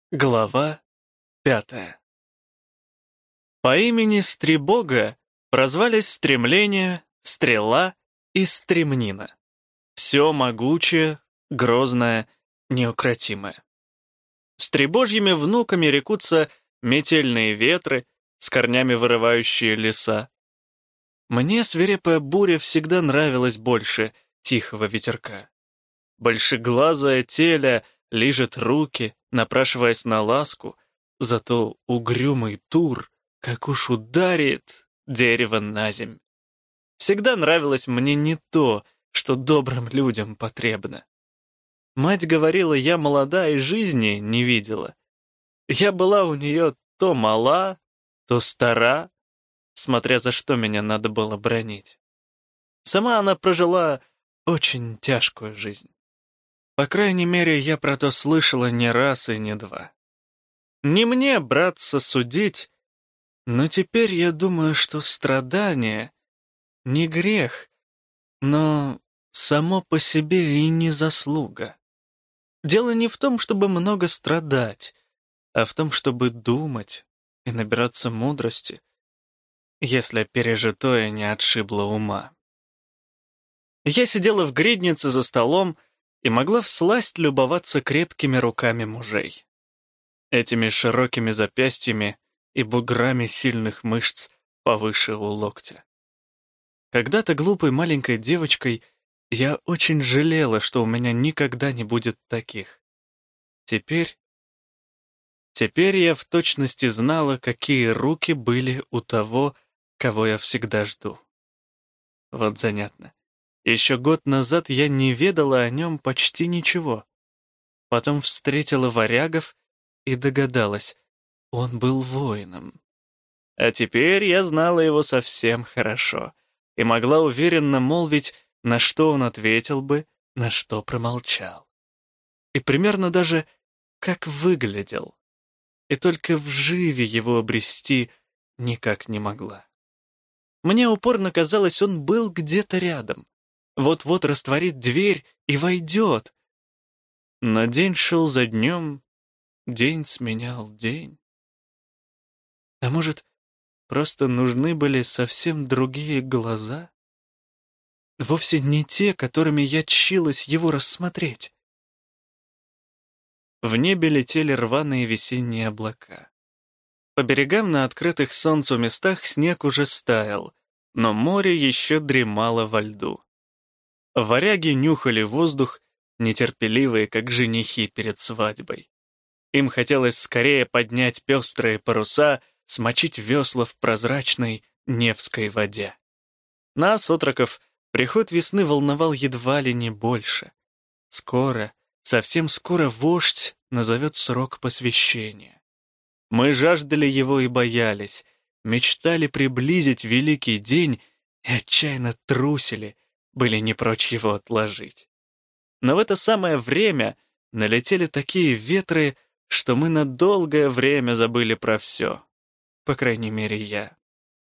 Глава 5. По имени Стребога прозвались Стремление, Стрела и Стремнина. Все могучее, грозное, неукротимое. Стребожьими внуками рекутся метельные ветры, с корнями вырывающие леса. Мне свирепая буря всегда нравилась больше тихого ветерка. Большеглазая теля лижет руки, напрашиваясь на ласку, зато угрюмый тур, как уж ударит дерево на земь. Всегда нравилось мне не то, что добрым людям потребно. Мать говорила, я молода и жизни не видела. Я была у нее то мала, то стара, смотря за что меня надо было бранить. Сама она прожила очень тяжкую жизнь. По крайней мере, я про то слышала не раз и не два. Не мне, братца, судить, но теперь я думаю, что страдание не грех, но само по себе и не заслуга. Дело не в том, чтобы много страдать, а в том, чтобы думать и набираться мудрости, если пережитое не отшибло ума. Я сидела в гриднице за столом и могла всласть любоваться крепкими руками мужей. Этими широкими запястьями и буграми сильных мышц повыше у локтя. Когда-то глупой маленькой девочкой я очень жалела, что у меня никогда не будет таких. Теперь я в точности знала, какие руки были у того, кого я всегда жду. Вот занятно. Еще год назад я не ведала о нем почти ничего. Потом встретила варягов и догадалась, он был воином. А теперь я знала его совсем хорошо и могла уверенно молвить, на что он ответил бы, на что промолчал. И примерно даже как выглядел. И только вживе его обрести никак не могла. Мне упорно казалось, он был где-то рядом. Вот-вот растворит дверь и войдет. Но день шел за днем, день сменял день. А может, просто нужны были совсем другие глаза? Вовсе не те, которыми я тщилась его рассмотреть. В небе летели рваные весенние облака. По берегам на открытых солнцу местах снег уже стаял, но море еще дремало во льду. Варяги нюхали воздух, нетерпеливые, как женихи перед свадьбой. Им хотелось скорее поднять пестрые паруса, смочить весла в прозрачной Невской воде. Нас, отроков, приход весны волновал едва ли не больше. Скоро, совсем скоро вождь назовет срок посвящения. Мы жаждали его и боялись, мечтали приблизить великий день и отчаянно трусили, были не прочь его отложить. Но в это самое время налетели такие ветры, что мы на долгое время забыли про все. По крайней мере, я.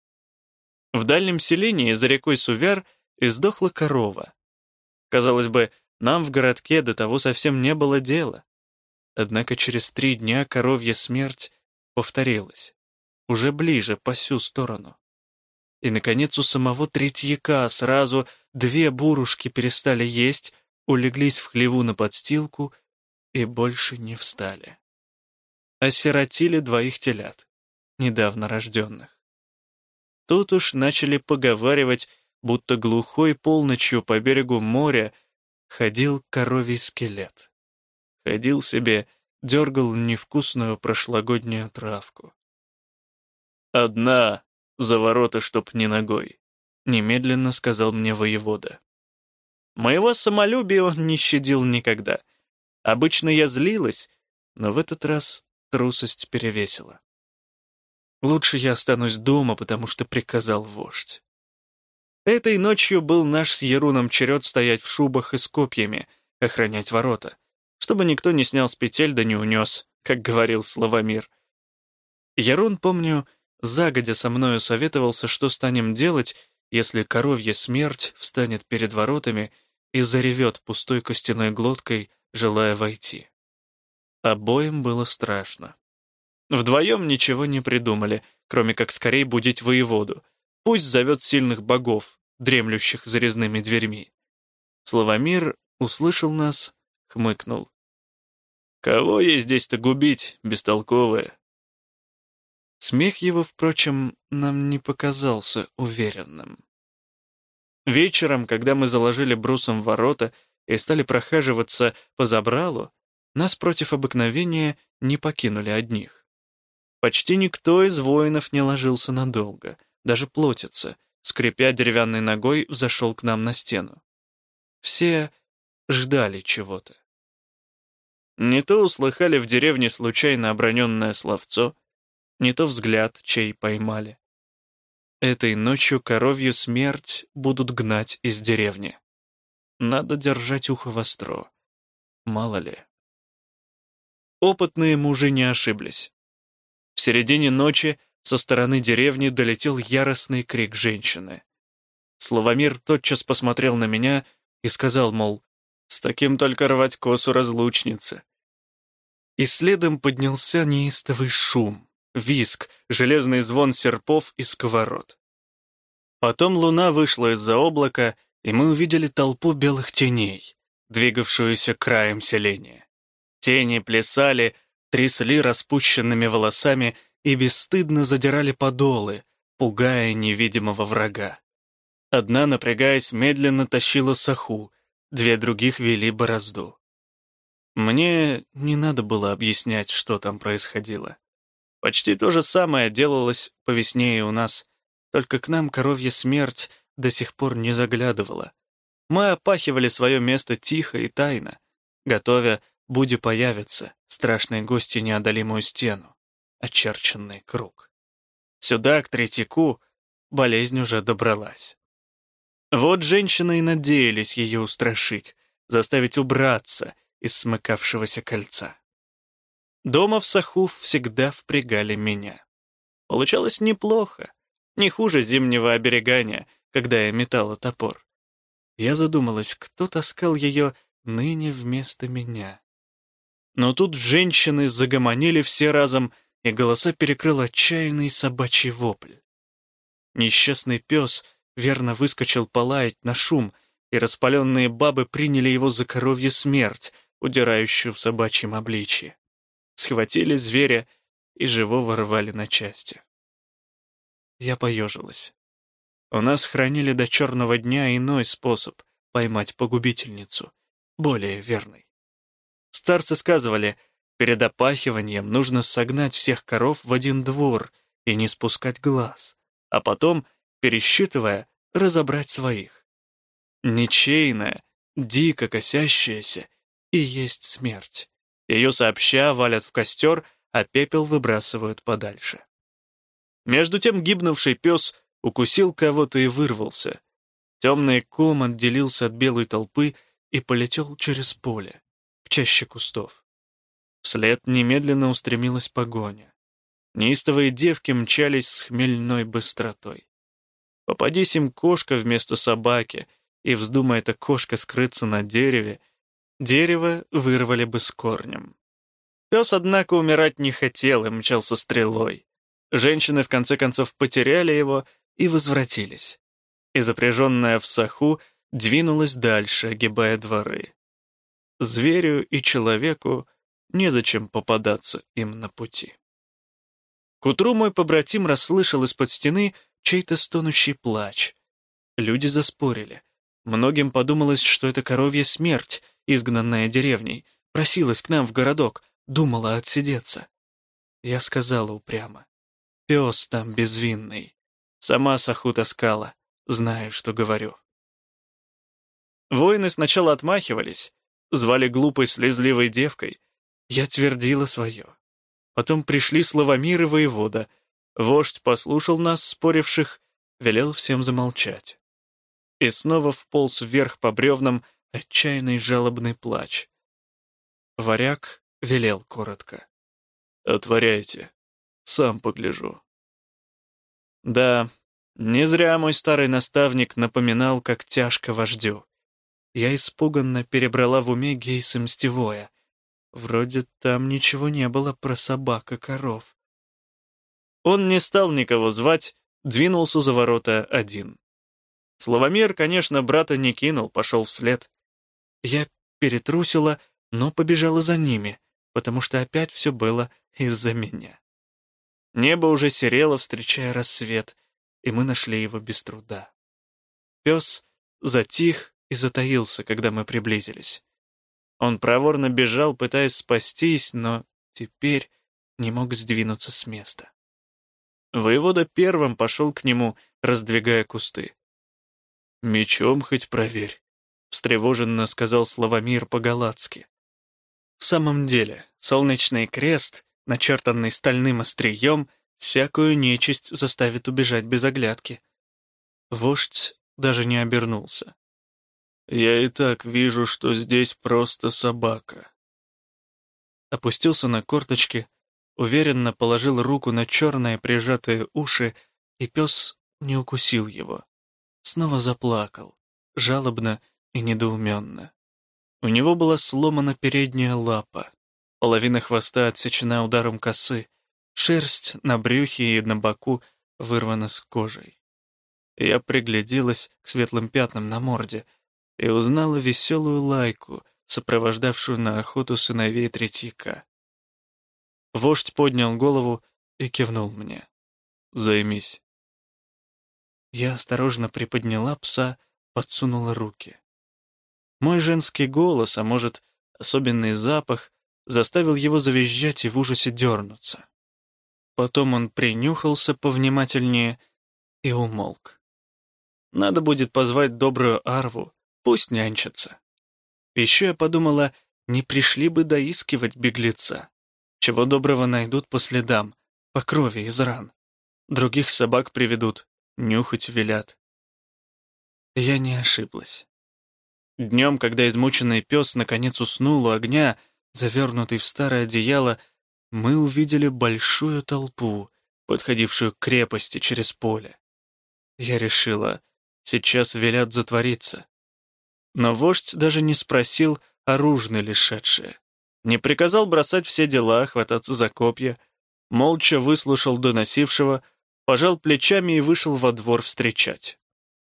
В дальнем селении за рекой Сувяр издохла корова. Казалось бы, нам в городке до того совсем не было дела. Однако через 3 дня коровья смерть повторилась. Уже ближе, по сю сторону. И, наконец, у самого Третьяка сразу 2 бурушки перестали есть, улеглись в хлеву на подстилку и больше не встали. Осиротили 2 телят, недавно рожденных. Тут уж начали поговаривать, будто глухой полночью по берегу моря ходил коровий скелет. Ходил себе, дергал невкусную прошлогоднюю травку. «Одна за ворота, чтоб не ногой», — немедленно сказал мне воевода. Моего самолюбия он не щадил никогда. Обычно я злилась, но в этот раз трусость перевесила. Лучше я останусь дома, потому что приказал вождь. Этой ночью был наш с Яруном черед стоять в шубах и с копьями, охранять ворота, чтобы никто не снял с петель да не унес, как говорил Славомир. Ярун, помню, загодя со мною советовался, что станем делать, если коровья смерть встанет перед воротами и заревет пустой костяной глоткой, желая войти. Обоим было страшно. Вдвоем ничего не придумали, кроме как скорее будить воеводу. Пусть зовет сильных богов, дремлющих за резными дверьми. Славомир услышал нас, хмыкнул. «Кого ей здесь-то губить, бестолковая?» Смех его, впрочем, нам не показался уверенным. Вечером, когда мы заложили брусом ворота и стали прохаживаться по забралу, нас против обыкновения не покинули одних. Почти никто из воинов не ложился надолго, даже плотица, скрипя деревянной ногой, взошел к нам на стену. Все ждали чего-то. Не то услыхали в деревне случайно оброненное словцо, не то взгляд, чей поймали. Этой ночью коровью смерть будут гнать из деревни. Надо держать ухо востро. Мало ли. Опытные мужи не ошиблись. В середине ночи со стороны деревни долетел яростный крик женщины. Славомир тотчас посмотрел на меня и сказал, мол, «С таким только рвать косу разлучницы». И следом поднялся неистовый шум, визг, железный звон серпов и сковород. Потом луна вышла из-за облака, и мы увидели толпу белых теней, двигавшуюся краем селения. Тени плясали, трясли распущенными волосами и бесстыдно задирали подолы, пугая невидимого врага. Одна, напрягаясь, медленно тащила саху, две других вели борозду. Мне не надо было объяснять, что там происходило. Почти то же самое делалось по весне и у нас, только к нам коровья смерть до сих пор не заглядывала. Мы опахивали свое место тихо и тайно, готовя, буди появится, страшные гости неодолимую стену, очерченный круг. Сюда, к Третьяку, болезнь уже добралась. Вот женщины и надеялись ее устрашить, заставить убраться из смыкавшегося кольца. Дома в саху всегда впрягали меня. Получалось неплохо, не хуже зимнего оберегания, когда я метала топор. Я задумалась, кто таскал ее ныне вместо меня. Но тут женщины загомонили все разом, и голоса перекрыл отчаянный собачий вопль. Несчастный пес верно выскочил полаять на шум, и распаленные бабы приняли его за коровью смерть, удирающую в собачьем обличье. Схватили зверя и живого рвали на части. Я поежилась. У нас хранили до черного дня иной способ поймать погубительницу, более верный. Старцы сказывали, перед опахиванием нужно согнать всех коров в один двор и не спускать глаз, а потом, пересчитывая, разобрать своих. Ничейная, дико косящаяся и есть смерть. Ее сообща валят в костер, а пепел выбрасывают подальше. Между тем гибнувший пес укусил кого-то и вырвался. Темный ком отделился от белой толпы и полетел через поле, к чаще кустов. Вслед немедленно устремилась погоня. Неистовые девки мчались с хмельной быстротой. Попадись им кошка вместо собаки, и вздумая эта кошка скрыться на дереве, дерево вырвали бы с корнем. Пес, однако, умирать не хотел и мчался стрелой. Женщины, в конце концов, потеряли его и возвратились. И запряженная в саху двинулась дальше, огибая дворы. Зверю и человеку незачем попадаться им на пути. К утру мой побратим расслышал из-под стены чей-то стонущий плач. Люди заспорили. Многим подумалось, что это коровья смерть, изгнанная деревней, просилась к нам в городок, думала отсидеться. Я сказала упрямо: пес там безвинный. Сама саху таскала, знаю, что говорю. Воины сначала отмахивались, звали глупой слезливой девкой. Я твердила свое. Потом пришли Славомир и воевода. Вождь послушал нас, споривших, велел всем замолчать. И снова вполз вверх по бревнам отчаянный жалобный плач. Варяг велел коротко: «Отворяйте, сам погляжу». Да, не зря мой старый наставник напоминал, как тяжко вождю. Я испуганно перебрала в уме Гейса Мстевое. Вроде там ничего не было про собак и коров. Он не стал никого звать, двинулся за ворота один. Славомир, конечно, брата не кинул, пошел вслед. Я перетрусила, но побежала за ними, потому что опять все было из-за меня. Небо уже серело, встречая рассвет, и мы нашли его без труда. Пес затих и затаился, когда мы приблизились. Он проворно бежал, пытаясь спастись, но теперь не мог сдвинуться с места. Воевода первым пошел к нему, раздвигая кусты. «Мечом хоть проверь», — встревоженно сказал Славомир по-галатски. В самом деле, солнечный крест, начертанный стальным острием, всякую нечисть заставит убежать без оглядки. Вождь даже не обернулся. «Я и так вижу, что здесь просто собака». Опустился на корточки, уверенно положил руку на черные прижатые уши, и пес не укусил его. Снова заплакал, жалобно и недоуменно. У него была сломана передняя лапа, половина хвоста отсечена ударом косы, шерсть на брюхе и на боку вырвана с кожей. Я пригляделась к светлым пятнам на морде и узнала веселую лайку, сопровождавшую на охоту сыновей Третьяка. Вождь поднял голову и кивнул мне. «Займись». Я осторожно приподняла пса, подсунула руки. Мой женский голос, а может, особенный запах, заставил его завизжать и в ужасе дернуться. Потом он принюхался повнимательнее и умолк. Надо будет позвать добрую Арву, пусть нянчится. Еще я подумала, не пришли бы доискивать беглеца. Чего доброго найдут по следам, по крови из ран. Других собак приведут, нюхать велят. Я не ошиблась. Днем, когда измученный пес наконец уснул у огня, завернутый в старое одеяло, мы увидели большую толпу, подходившую к крепости через поле. Я решила, сейчас велят затвориться. Но вождь даже не спросил, оружны ли шедшие. Не приказал бросать все дела, хвататься за копья. Молча выслушал доносившего, пожал плечами и вышел во двор встречать.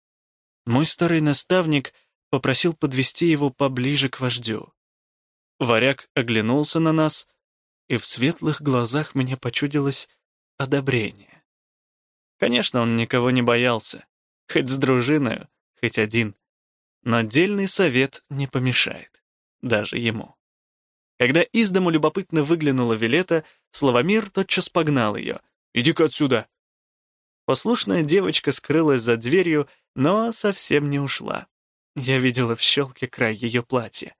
Мой старый наставник попросил подвести его поближе к вождю. Варяг оглянулся на нас, и в светлых глазах мне почудилось одобрение. Конечно, он никого не боялся, хоть с дружиною, хоть один. Но дельный совет не помешает, даже ему. Когда из дому любопытно выглянула Вилета, Славомир тотчас погнал ее. «Иди-ка отсюда!» Послушная девочка скрылась за дверью, но совсем не ушла. Я видела в щелке край ее платья.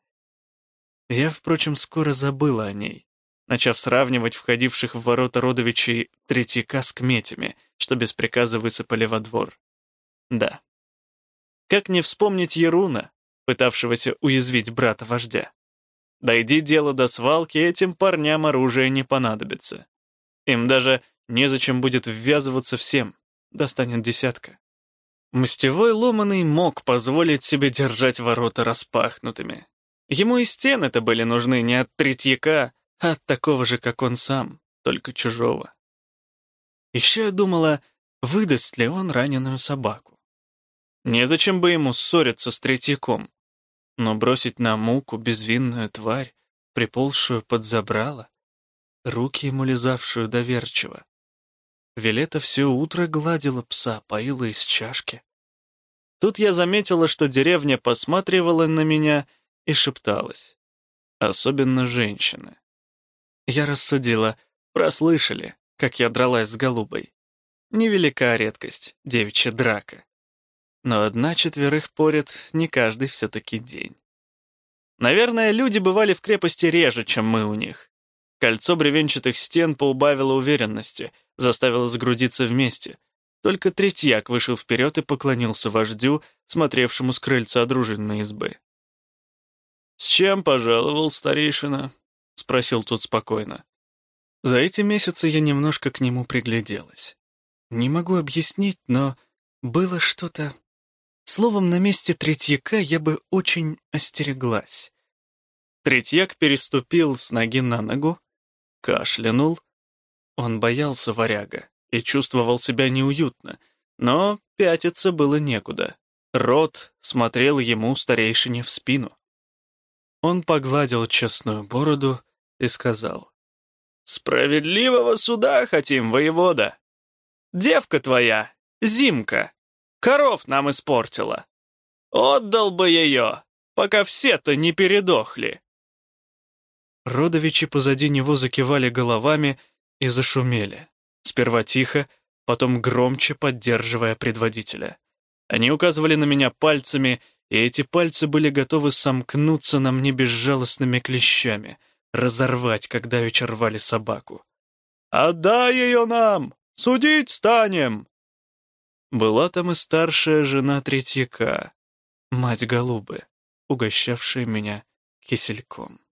Я, впрочем, скоро забыла о ней, начав сравнивать входивших в ворота родовичей Третьяка с кметями, что без приказа высыпали во двор. Да. Как не вспомнить Еруна, пытавшегося уязвить брата вождя? Дойди дело до свалки, этим парням оружие не понадобится. Им даже незачем будет ввязываться всем, достанет десятка. Мстевой Ломаный мог позволить себе держать ворота распахнутыми. Ему и стены-то были нужны не от Третьяка, а от такого же, как он сам, только чужого. Еще я думала, выдаст ли он раненую собаку. Незачем бы ему ссориться с Третьяком, но бросить на муку безвинную тварь, приползшую под забрало, руки ему лизавшую доверчиво. Вилета все утро гладила пса, поила из чашки. Тут я заметила, что деревня посматривала на меня и шепталась. Особенно женщины. Я рассудила, прослышали, как я дралась с голубой. Невелика редкость, девичья драка. Но 1/4 порет не каждый все-таки день. Наверное, люди бывали в крепости реже, чем мы у них. Кольцо бревенчатых стен поубавило уверенности, заставило сгрудиться вместе. Только Третьяк вышел вперед и поклонился вождю, смотревшему с крыльца дружинной избы. «С чем пожаловал старейшина?» — спросил тот спокойно. За эти месяцы я немножко к нему пригляделась. Не могу объяснить, но было что-то... Словом, на месте Третьяка я бы очень остереглась. Третьяк переступил с ноги на ногу, кашлянул. Он боялся варяга и чувствовал себя неуютно, но пятиться было некуда. Рот смотрел ему старейшине в спину. Он погладил честную бороду и сказал: «Справедливого суда хотим, воевода. Девка твоя, Зимка, коров нам испортила. Отдал бы ее, пока все-то не передохли». Родовичи позади него закивали головами и зашумели. Сперва тихо, потом громче, поддерживая предводителя. Они указывали на меня пальцами, и эти пальцы были готовы сомкнуться на мне безжалостными клещами, разорвать, когда давеча рвали собаку. «Отдай ее нам! Судить станем!» Была там и старшая жена Третьяка, мать Голубы, угощавшая меня кисельком.